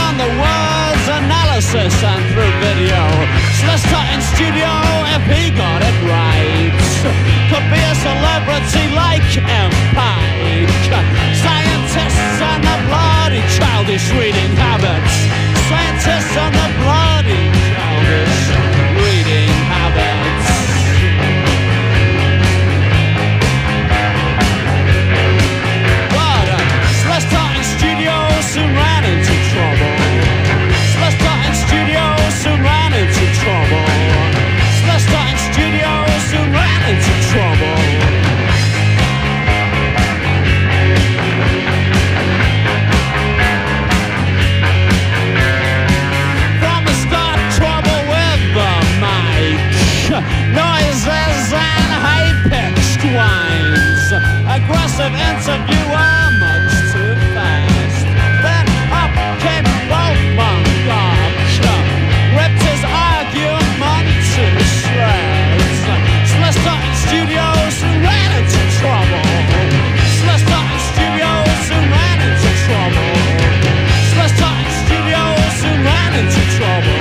on the words, analysis and through video. Slister in studio if he got it right. Could be a celebrity like M. Pike. Scientists and the bloody childish reading habits. Scientists and the bloody childish reading habits. But Slister in studio soon ran into trouble. Slister in studio soon ran into trouble. Slister in studio soon ran into trouble. From the start, trouble with the mic. Noises and high-pitched whines. Aggressive interviewer, much too fast. Then up came Wolfman Gotch. Ripped his argument to shreds. Slister in studios who ran into trouble. Slister in studios who ran into trouble. Slister in studios who ran into trouble.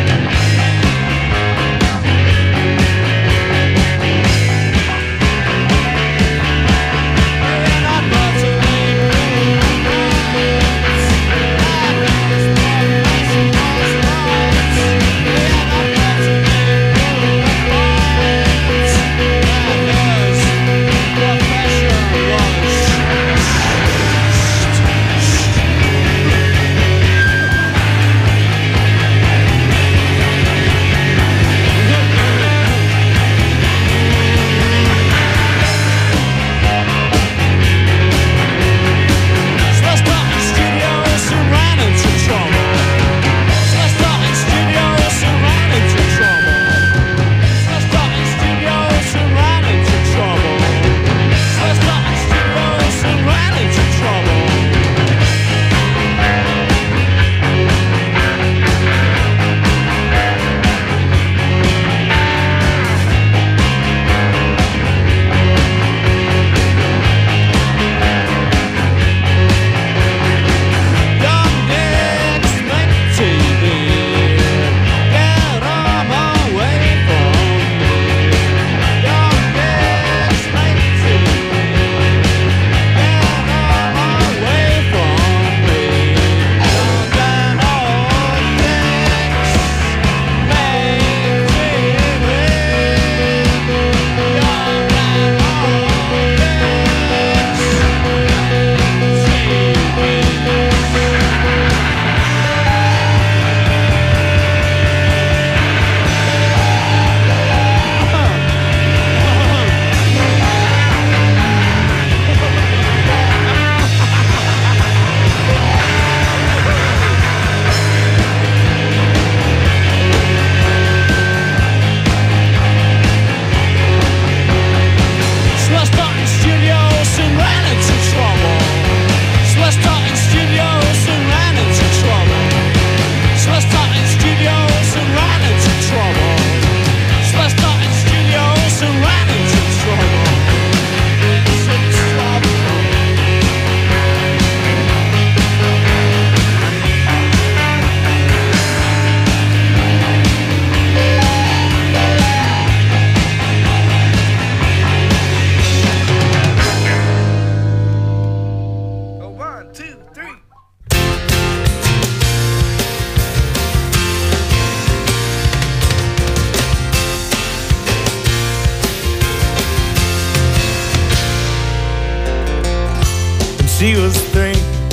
She was 3.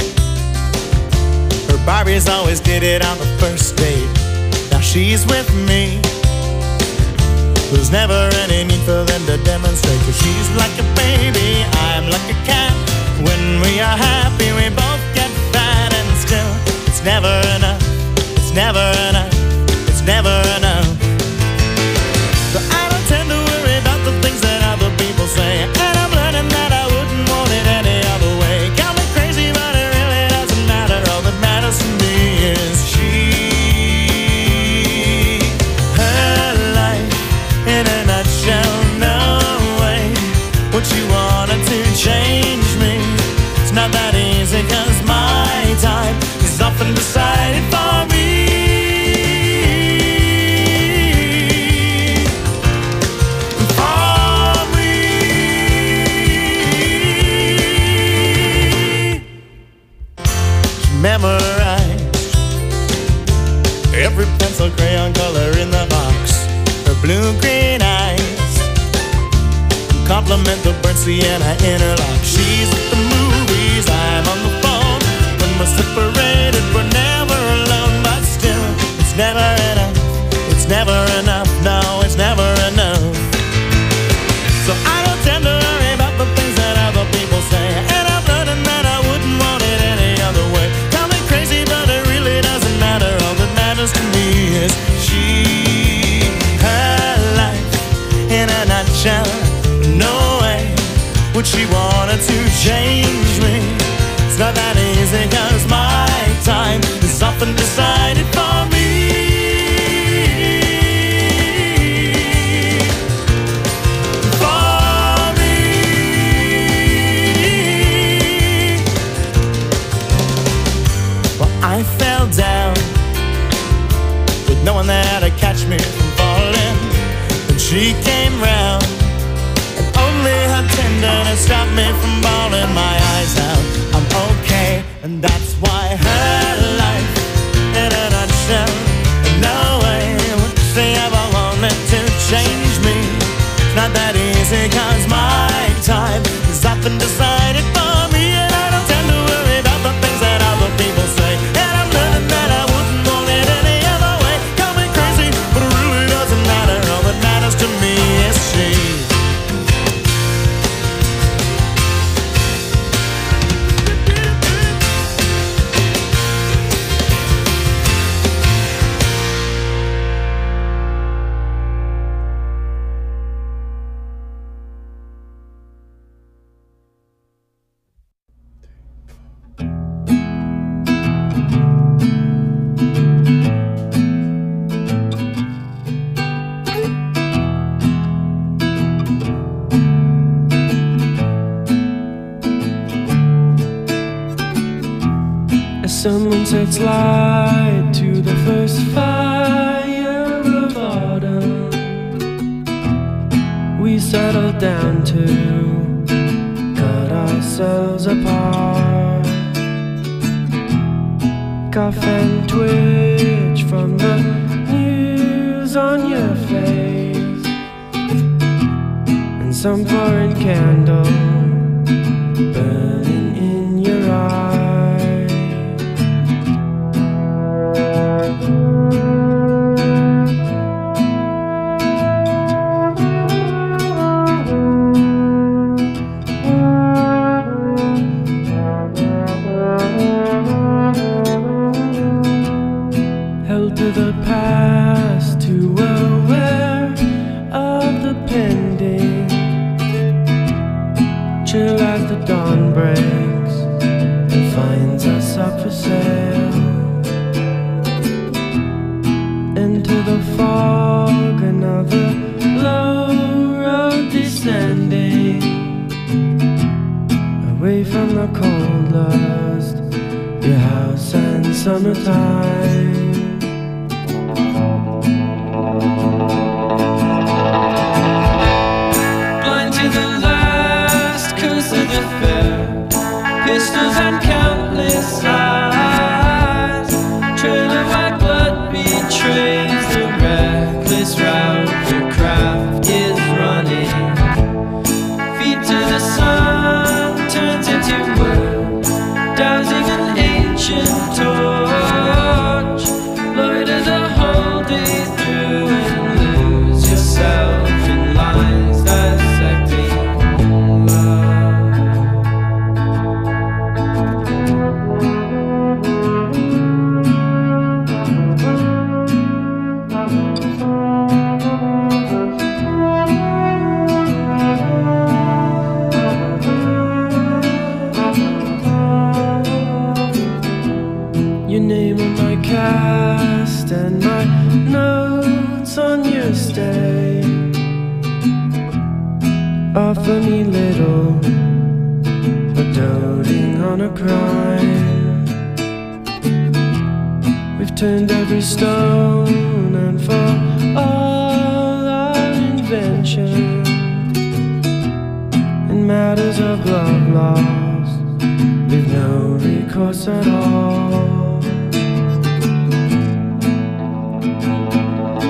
Her Barbies always did it on the first date. Now she's with me. There's never any need for them to demonstrate, 'cause she's like a baby, I'm like a cat. When we are happy we both get fat, and still it's never enough. It's never enough. It's never enough. So I don't tend to worry about the things that other people say, and I'm learning that I wouldn't want it any other way. Got me crazy, but it really doesn't matter. All that matters to me is she. Her life in a nutshell, no way would she wanted to change me. It's not that easy, 'cause my time is often decided and I interlock. She's at the movies, I'm on the phone. When we're separated, we're never alone. But still, it's never enough. It's never enough. No, it's never enough. So I don't tend to worry about the things that other people say, and I'm learning that I wouldn't want it any other way. Call me crazy, but it really doesn't matter. All that matters to me is she, her life in a nutshell. No way would she wanted to change me. It's not that easy, 'cause my time is often decided for me. I fell down with no one there to catch me from falling. When she came round, and only her tenderness stopped me from bawling my eyes out. I'm okay, and that's why her life in a nutshell. No way would she ever wanted to change me. It's not that easy, 'cause my time is often decided for me. And I don't tend to worry about the things that other people say. That I wouldn't want it any other way. Call me crazy, but it really doesn't matter. All that matters to me is she. Someone sets light to the first fire of autumn. We settle down to cut ourselves apart. Cough and twitch from the news on your face, and some foreign candle burning in your eyes. Held to the past, too aware of the pending. Chill as the dawn breaks and finds us up for sale. Into the fog, another low road descending, away from the cold lust, your house and summertime. Blind to the last curse of the fair, pistols and countless eyes, trail of white blood betrays the reckless route your craft is running. Feet to the sun turns into wood, dousing an ancient torch. Loiter the whole day through and lose yourself in lines dissecting love. Your name on my cast and my notes on your stay. Offer me little, but doting on a crime. We've turned every stone, and for all our invention in matters of love lost, we've no recourse at all.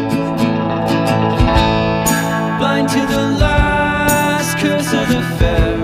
Blind to the last curse of the fair,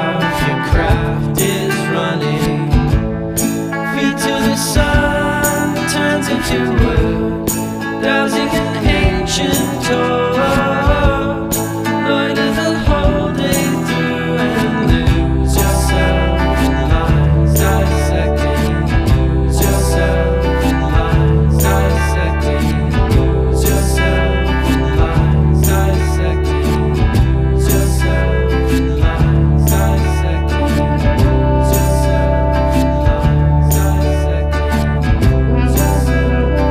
of your craft is running. Feet to the sun turns into wood, dowsing an ancient toad. Loiter the whole day through and lose yourself in lines dissecting. Lose yourself in lines dissecting. Lose yourself in lines dissecting. Lose yourself in lines dissecting. Lose yourself in lines dissecting. Lose yourself in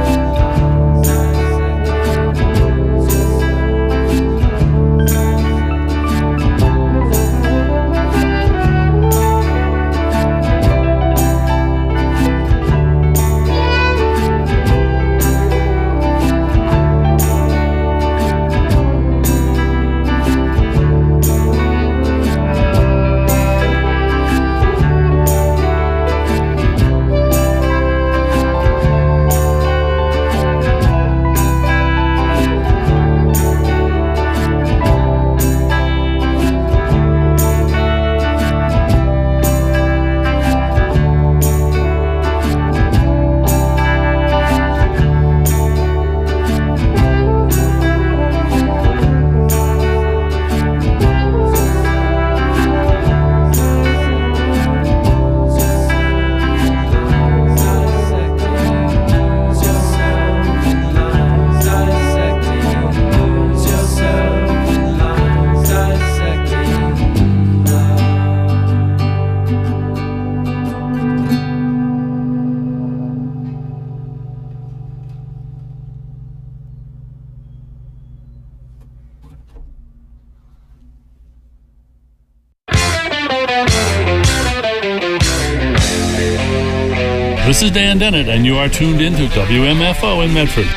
This is Dan Dennett, and you are tuned into WMFO in Medford.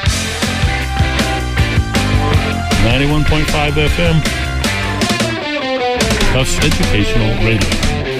91.5 FM. Tufts Educational Radio.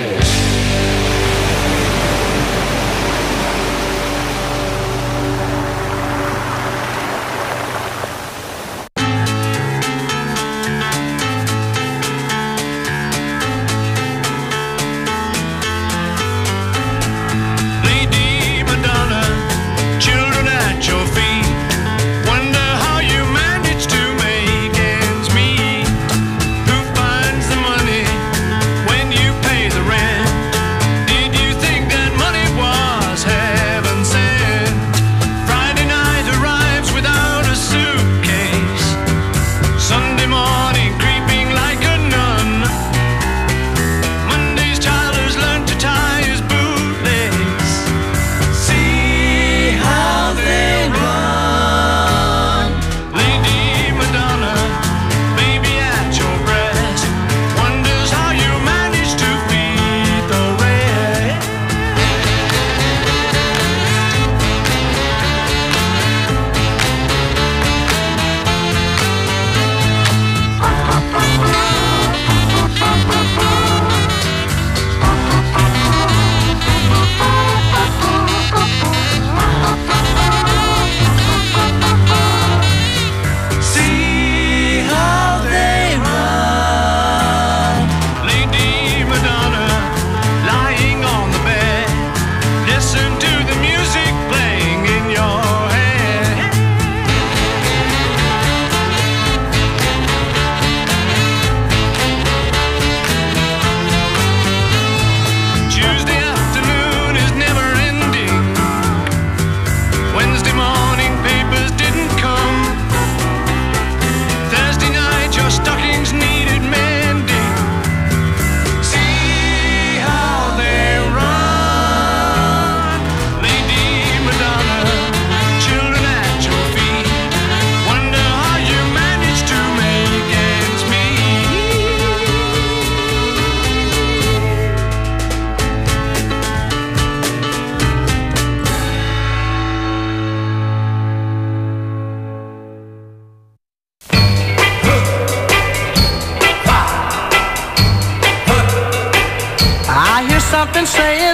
something saying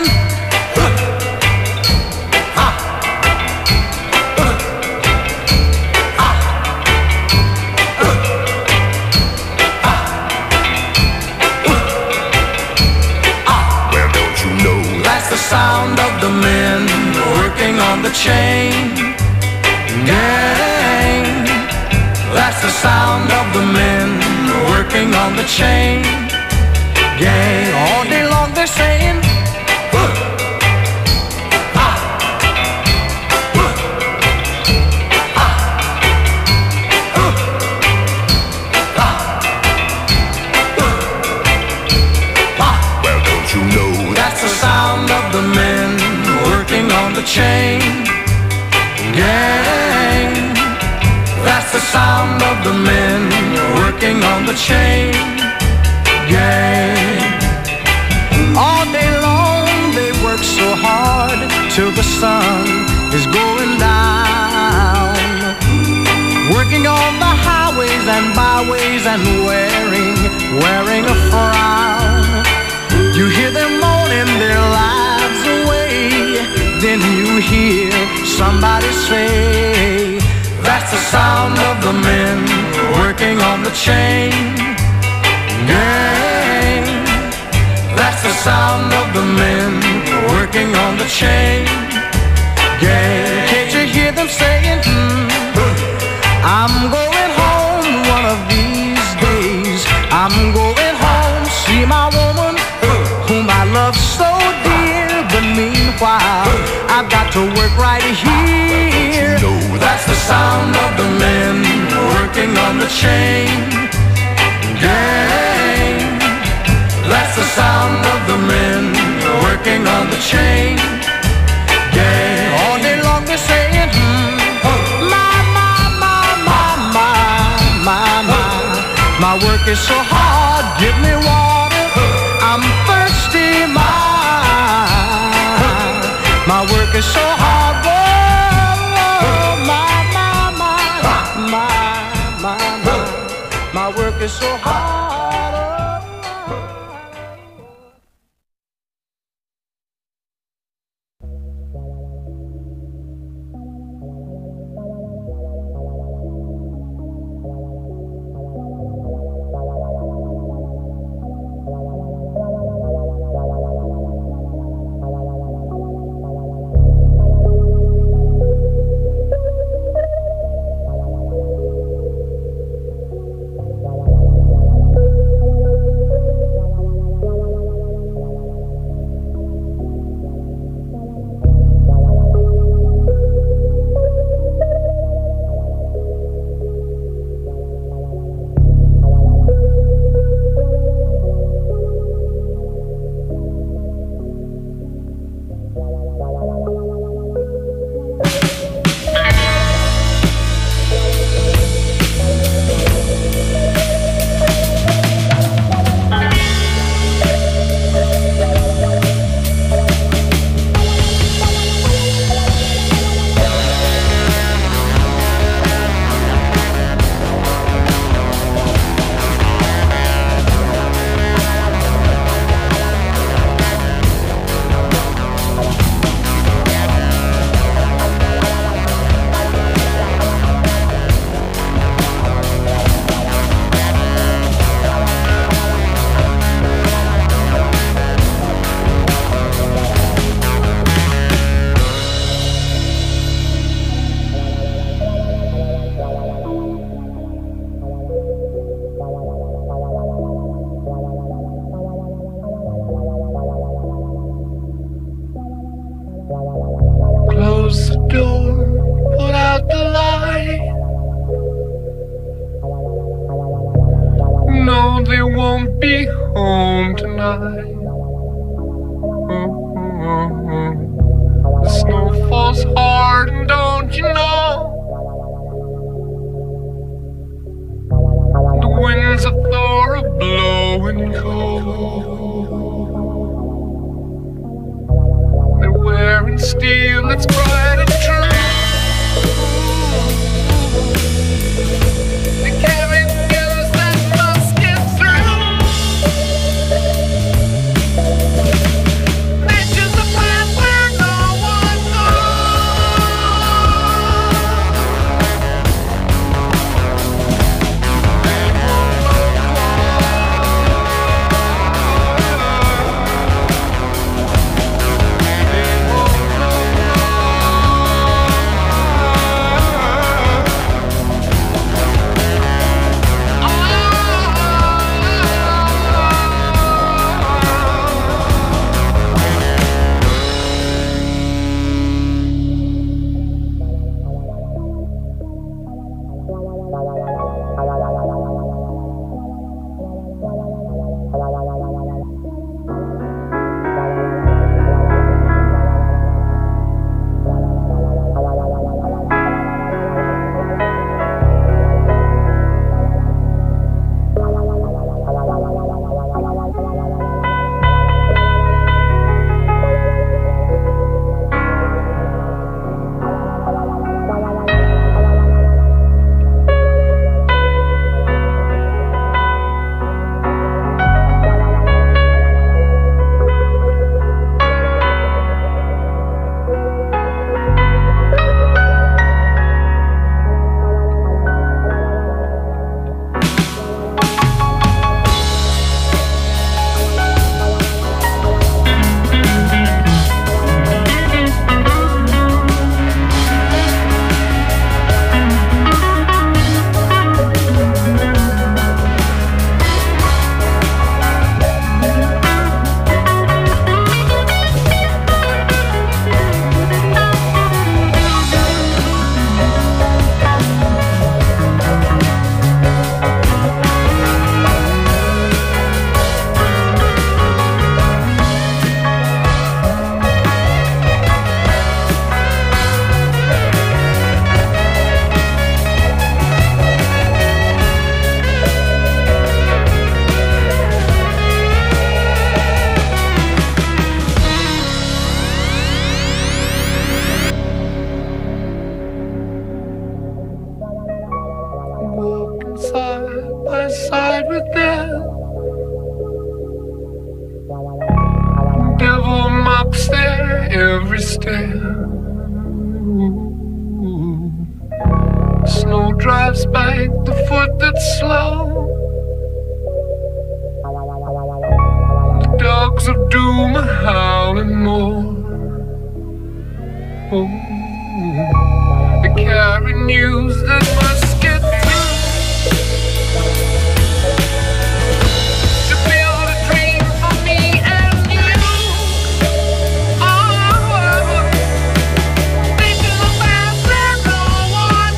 the chain gang. That's the sound of the men working on the chain gang. All day long they're saying, the men working on the chain gang. That's the sound of the men working on the chain gang. All day long they work so hard till the sun is going down, working on the highways and byways and wearing a frown. You hear them moaning their lives away, then you hear somebody say, that's the sound of the men working on the chain gang. That's the sound of the men working on the chain gang. Can't you hear them saying, I'm going home one of these days. I'm going home, see my woman whom I love so dear. But meanwhile, I've got to work right here. That's the sound of the men working on the chain gang. That's the sound of the men working on the chain gang. All day long they're saying, my work is so hard, give me water, I'm thirsty, my work is so hard, whoa, my work is so hard. devil mocks their every step. Snow drives back the foot that's slow. The dogs of doom are howling more. Oh, they carry news that must get through. To build a dream for me and you. Oh, thinking about where no one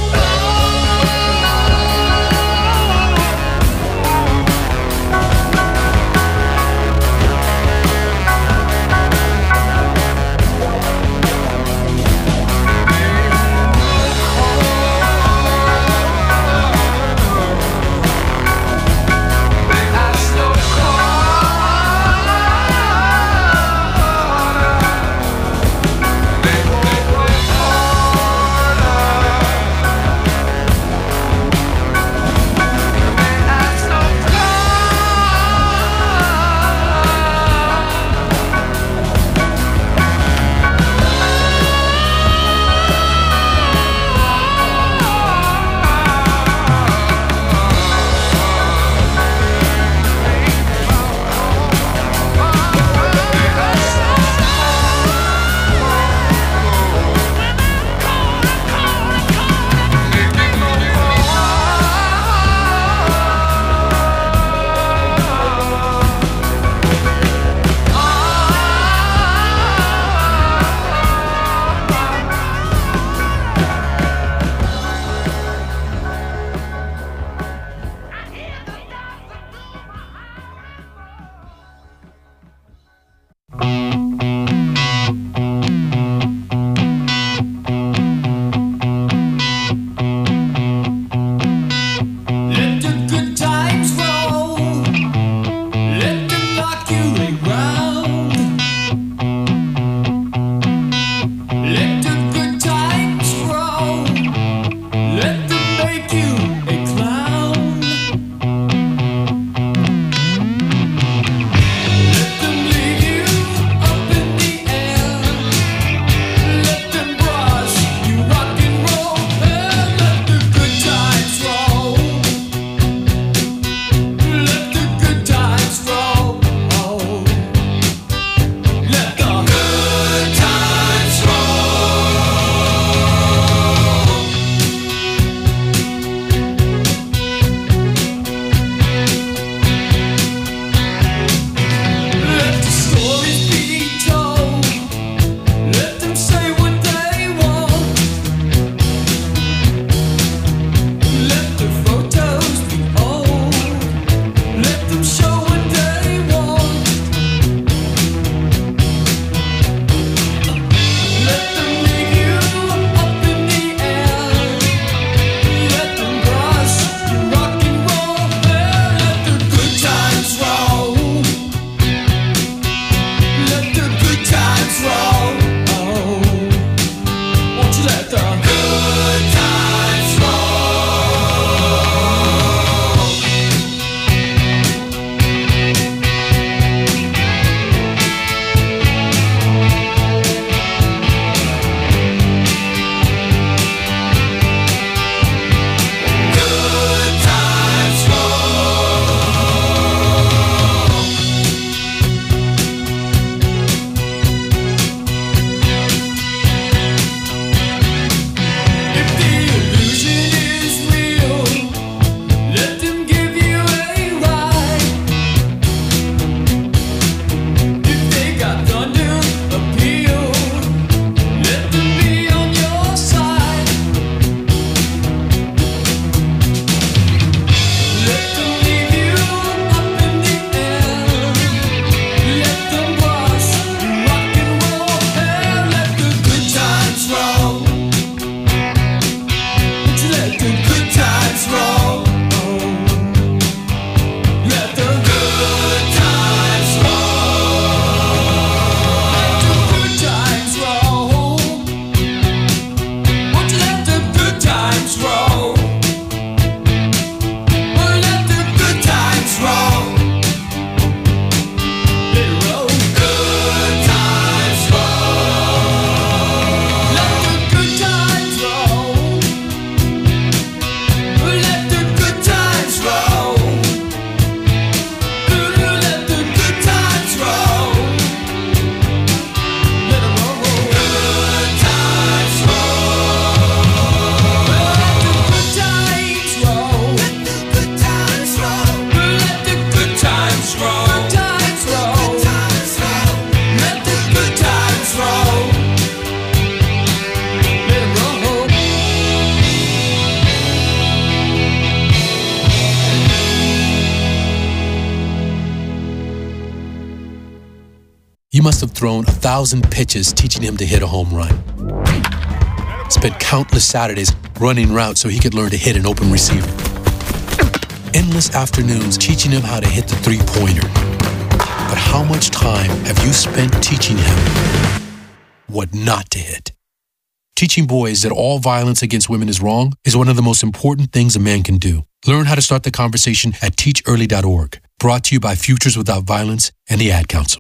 You must have thrown 1,000 pitches teaching him to hit a home run. Spent countless Saturdays running routes so he could learn to hit an open receiver. Endless afternoons teaching him how to hit the three-pointer. But how much time have you spent teaching him what not to hit? Teaching boys that all violence against women is wrong is one of the most important things a man can do. Learn how to start the conversation at teachearly.org. Brought to you by Futures Without Violence and the Ad Council.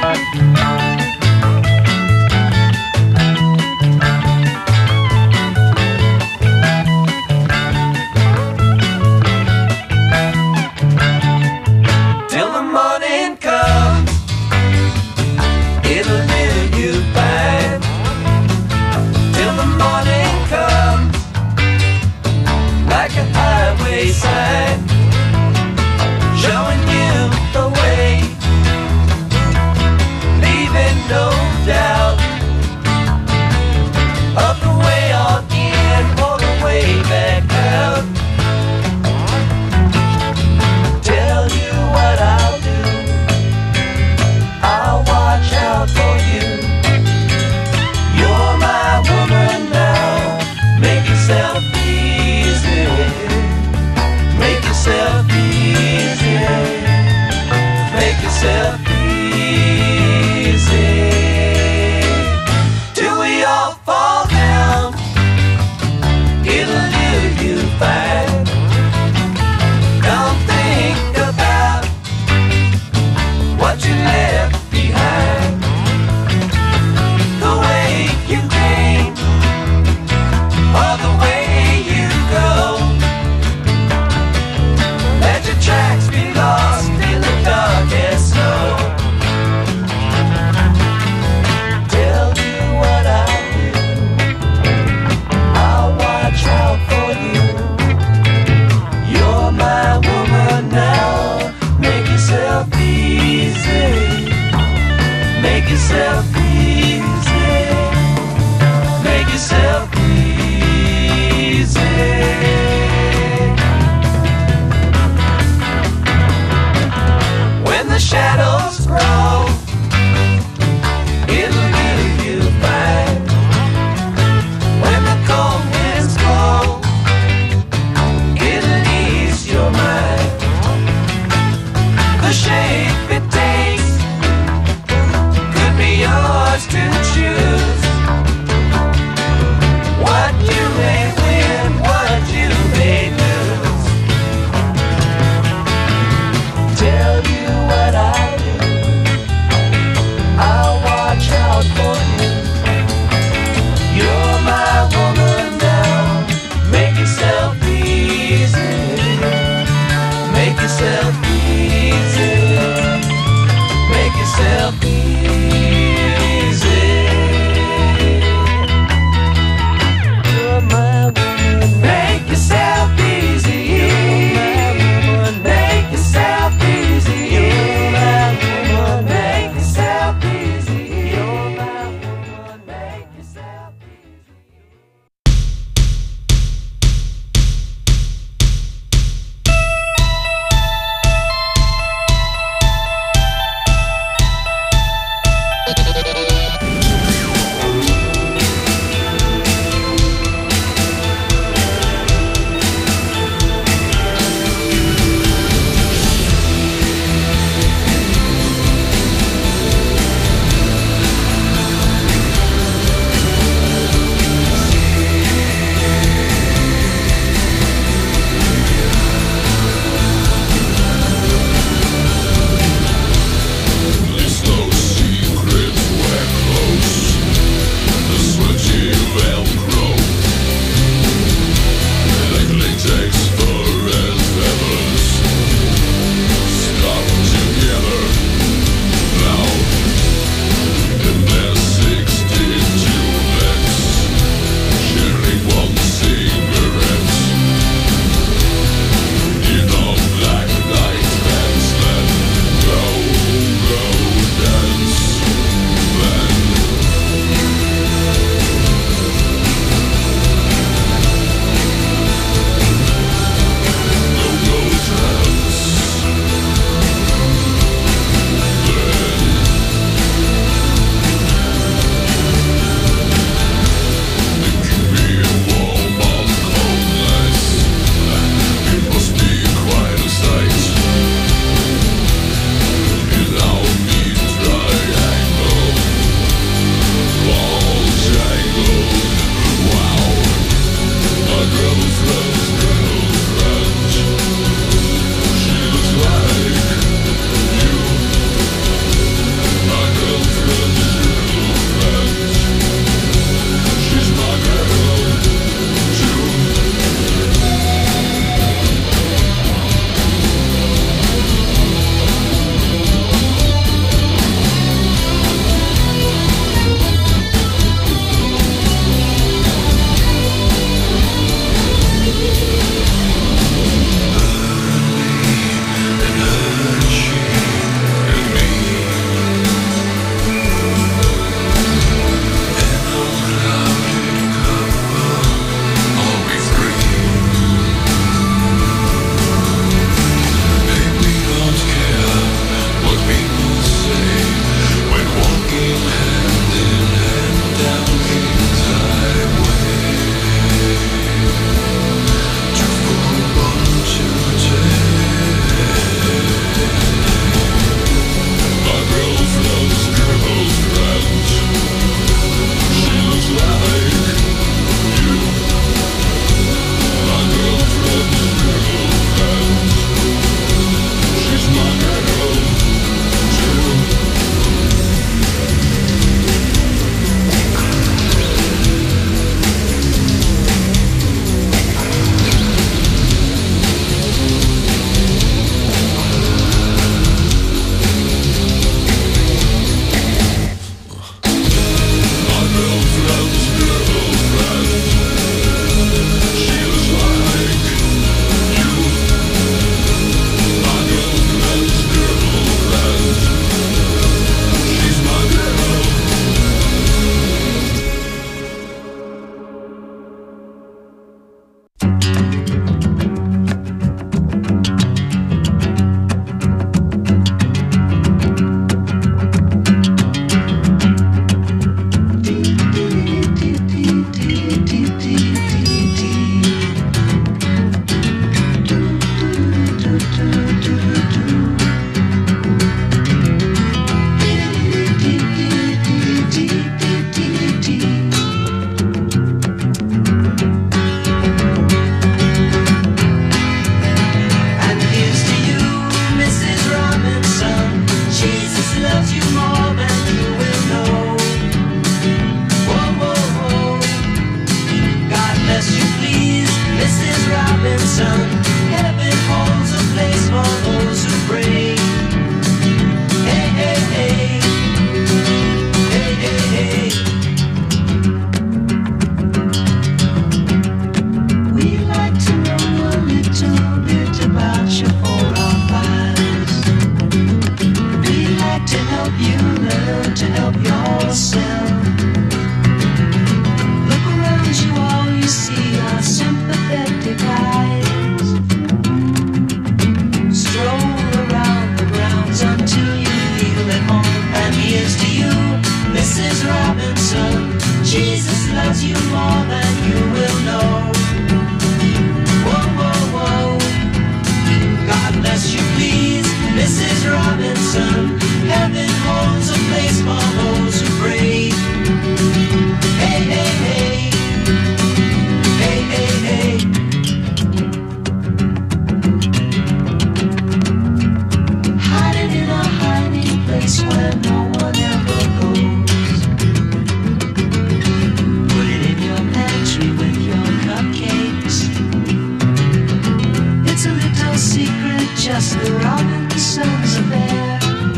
Till the morning comes, it'll do you fine. Till the morning comes, like a highway sign, showing you the way, leaving no doubt of the way on in or the way back out. Tell you what I'll do, I'll watch out for you. You're my woman now, make yourself easy, make yourself easy, make yourself easy. Till we all fall down, it'll do you fine. Don't think about what you left behind, the way you came or the way you go. Let your tracks be lost in the darkest snow. Tell you what I'll do, I'll watch out for you. You're my woman now, make yourself easy, make yourself easy, make yourself easy. When the shadows grow, it'll do you fine. When the cold winds blow, it'll ease your mind. The shape it takes could be yours to loves you more than you will know. Whoa, whoa, whoa. God bless you, please, Mrs. Robinson. Heaven holds a place for those who pray. Hey, hey, hey. Hey, hey, hey. Hiding in a hiding place where no one ever goes. Put it in your pantry with your cupcakes. It's a little secret, just the Robinsons affair.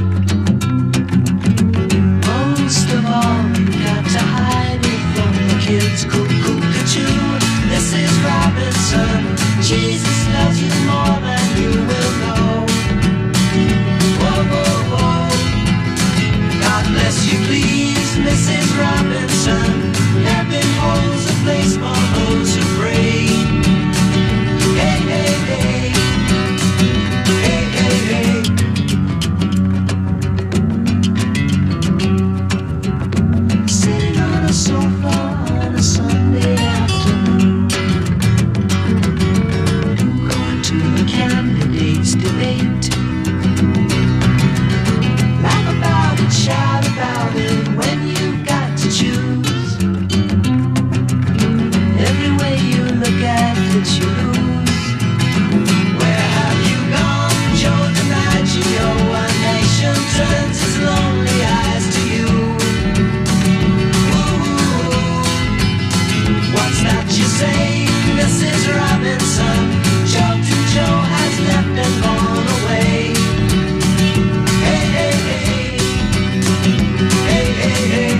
Most of all, you got to hide it from the kids. Cuckoo-cuckoo, Mrs. Robinson. Jesus loves you more than you will know. Whoa, whoa, whoa. God bless you, please, Mrs. Robinson. Heaven holds a place for those who pray. Hey, hey, hey. Hey, hey, hey. Sitting on a sofa on a Sunday afternoon, going to a candidates debate. Laugh about it, shout about it when you've got to choose. Every way you look at it, you lose. Where have you gone, Joe DiMaggio? A nation turns its lonely eyes to you. Ooh, what's that you say, Mrs. Robinson? Joe to Joe has left and gone away. Hey, hey, hey. Hey, hey, hey.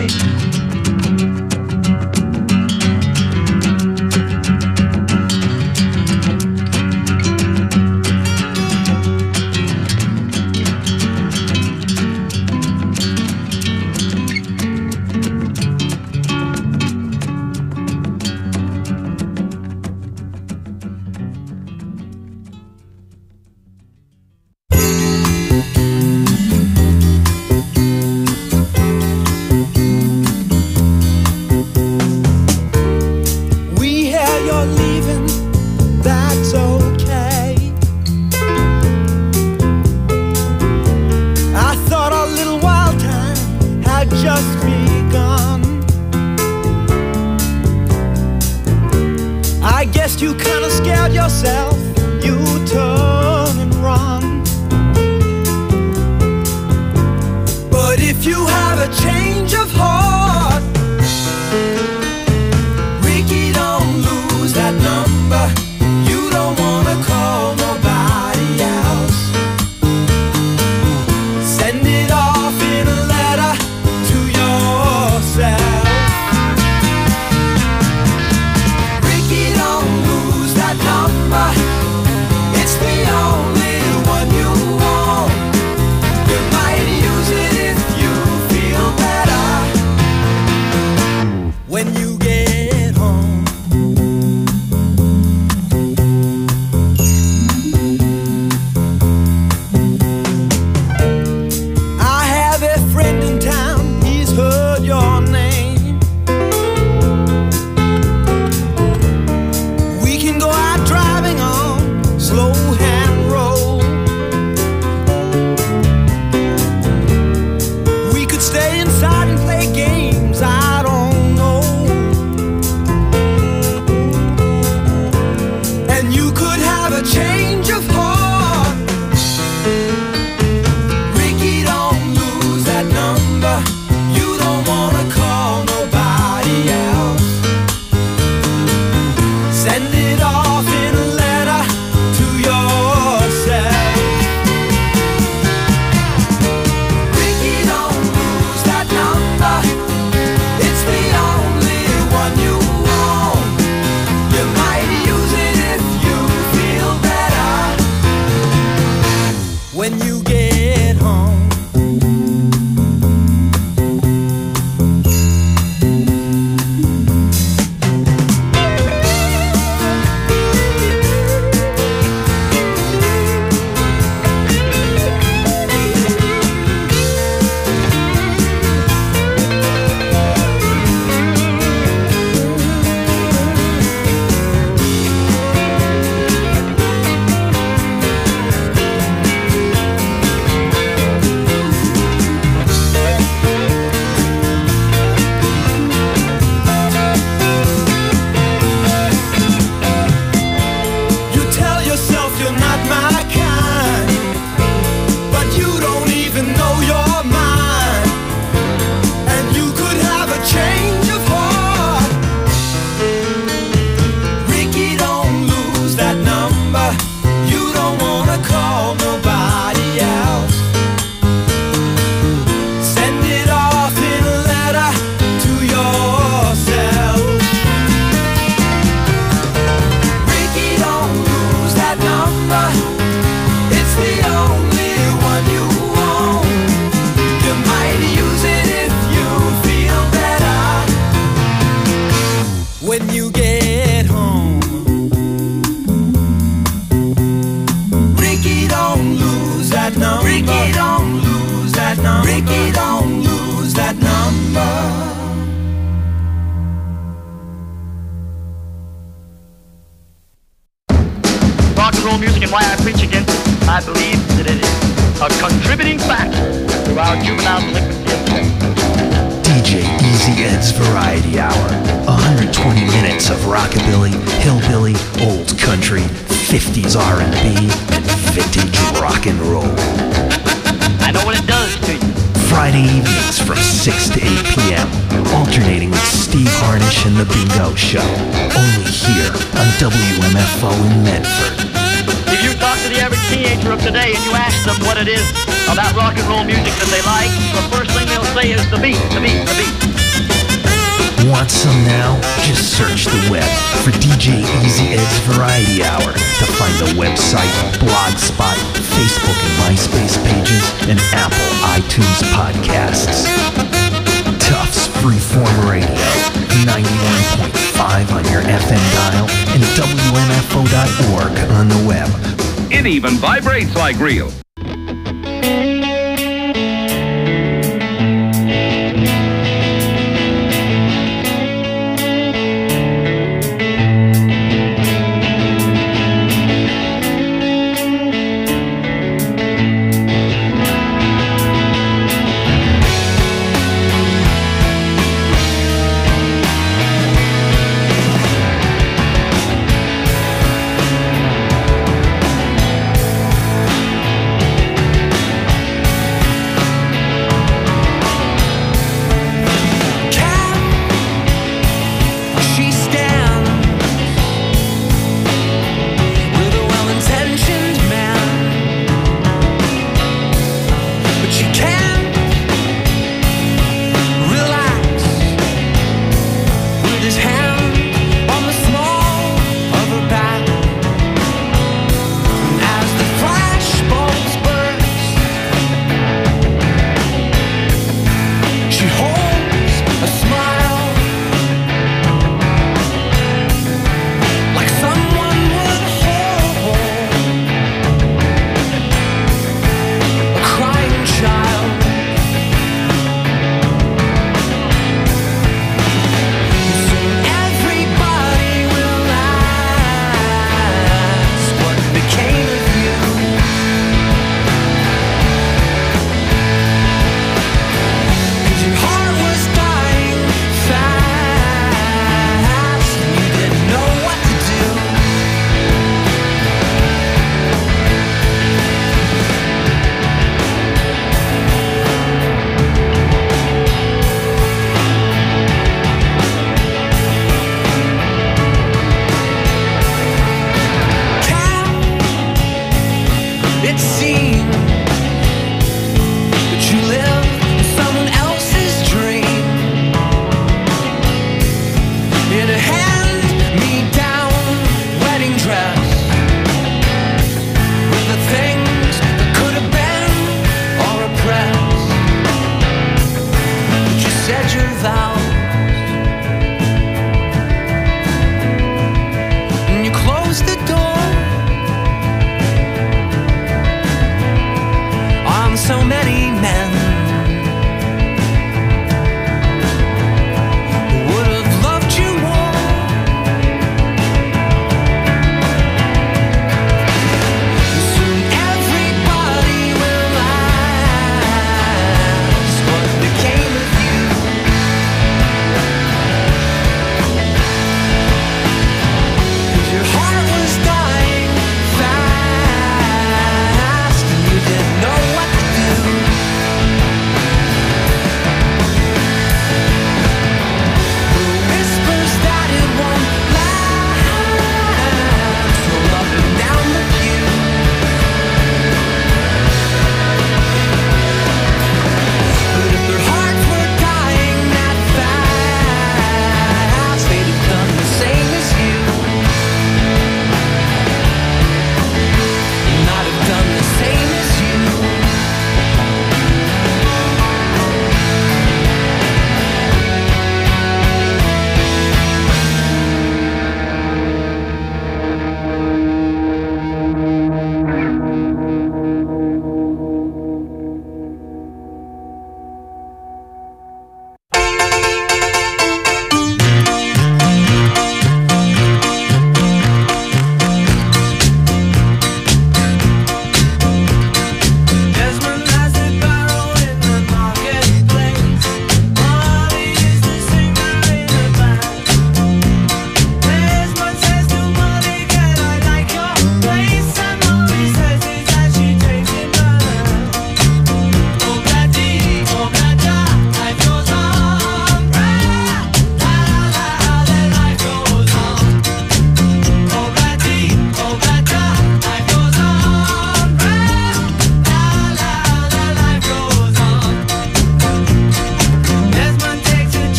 We hear you're leaving, that's okay. I thought our little wild time had just begun. I guess you kinda scared yourself, you turn and run. But if you have a change of heart, Ricky, don't lose that number. You don't wanna call nobody else. Send it off in a letter to yourself. Ricky, don't lose that number. It's the our juvenile delinquency of today. DJ Easy Ed's Variety Hour. 120 minutes of rockabilly, hillbilly, old country, 50s R&B, and vintage rock and roll. I know what it does to you. Friday evenings from 6 to 8 p.m. Alternating with Steve Harnish and The Bingo Show. Only here on WMFO in Medford. If you talk to the average teenager of today and you ask them what it is about rock and roll music that they like, the first thing they'll say is the beat, the beat, the beat. Want some now? Just search the web for DJ Easy Ed's Variety Hour to find the website, Blogspot, Facebook and MySpace pages, and Apple iTunes podcasts. Tufts Freeform Radio, 91.5 on your FM dial, and WMFO.org on the web. It even vibrates like real.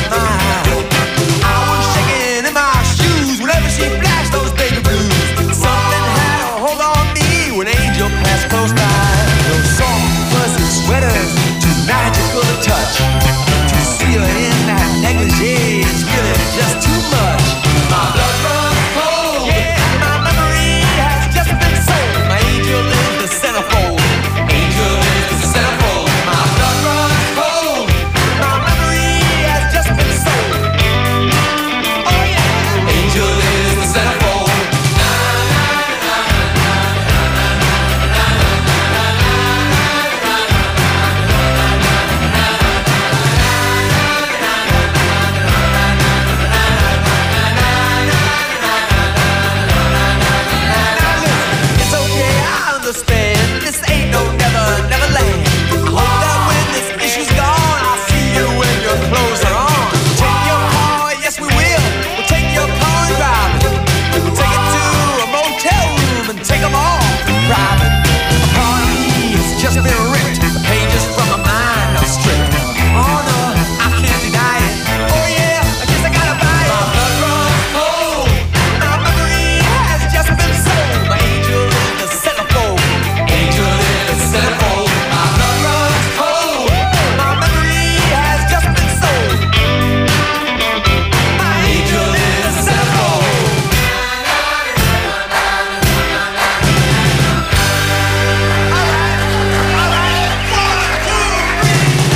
mind. I was shaking in my shoes whenever she flashed those baby blues. Something had a hold on me when Angel passed close by. Those soft, fuzzy sweaters, too magical to touch. To see her in that negligee is really just too much. My blood runs cold. Yeah, my memory has just been sold. My angel is the centerfold. Angel is the centerfold. My blood runs cold. My memory has just been sold. Oh yeah. Angel is the centerfold. This ain't no never land. I hope that when this issue's gone, I'll see you when your clothes are on. Take your car, yes we will. We'll take your car and drive it. We'll take it to a motel room and take them all private. A part of me has just been ripped. The pages from my mind are stripped. Oh no, I can't deny it. Oh yeah, I guess I gotta buy it. My blood runs cold. My memory has just been sold. My angel is the centerfold. Angel is the centerfold. My blood runs cold. My memory has just been sold. My angel is the centerfold. All right. 1, 2, 3,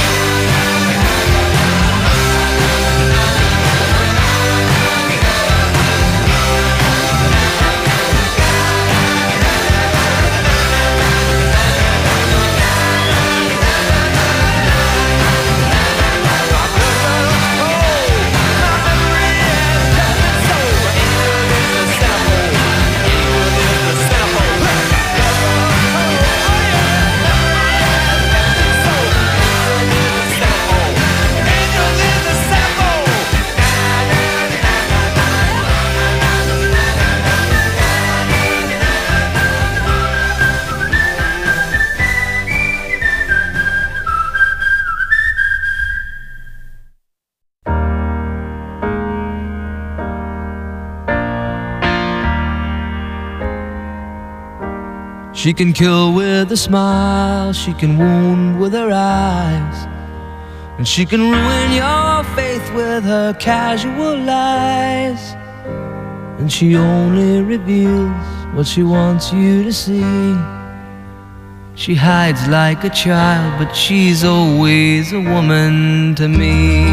She can kill with a smile, she can wound with her eyes, and she can ruin your faith with her casual lies. And she only reveals what she wants you to see. She hides like a child, but she's always a woman to me.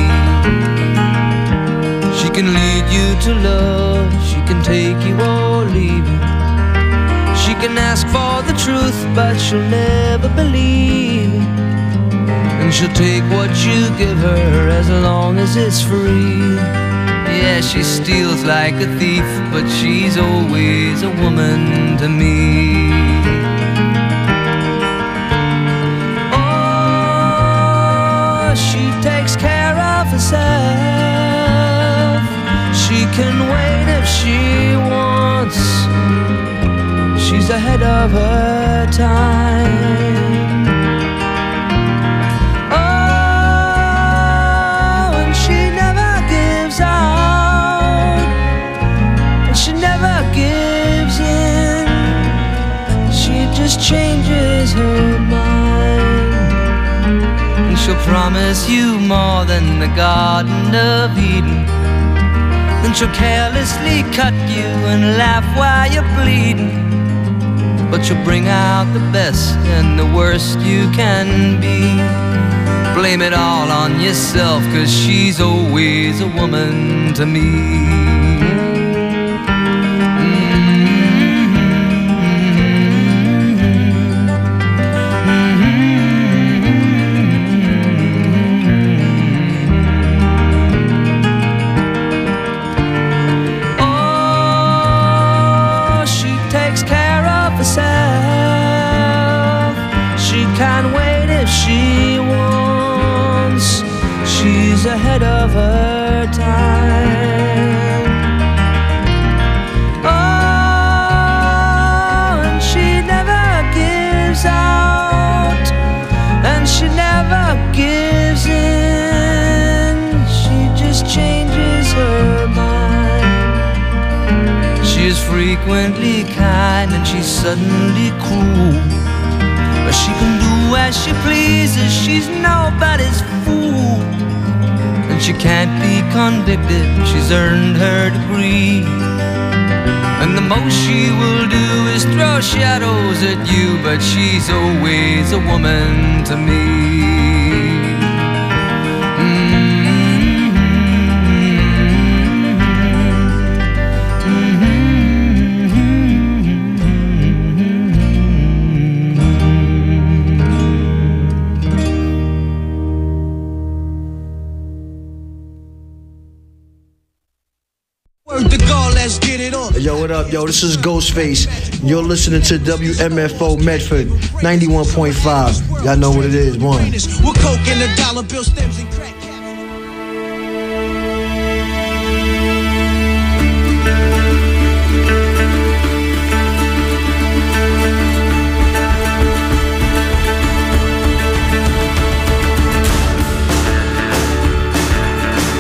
She can lead you to love, she can take you or leave you. She can ask for the truth, but she'll never believe. And she'll take what you give her as long as it's free. Yeah, she steals like a thief, but she's always a woman to me. Oh, she takes care of herself. She can wait if she wants. She's ahead of her time. Oh, and she never gives out, and she never gives in. She just changes her mind, and she'll promise you more than the Garden of Eden. Then she'll carelessly cut you and laugh while you're bleeding. But you'll bring out the best and the worst you can be. Blame it all on yourself, 'cause she's always a woman to me. She wants, she's ahead of her time. Oh, and she never gives out, and she never gives in. frequently kind and she's suddenly cruel. But she can do as she pleases, she's nobody's fool. And she can't be convicted, she's earned her degree. And the most she will do is throw shadows at you, but she's always a woman to me. Yo, what up, yo? This is Ghostface. You're listening to WMFO Medford 91.5. Y'all know what it is, one. With coke and the dollar bill stems and crack.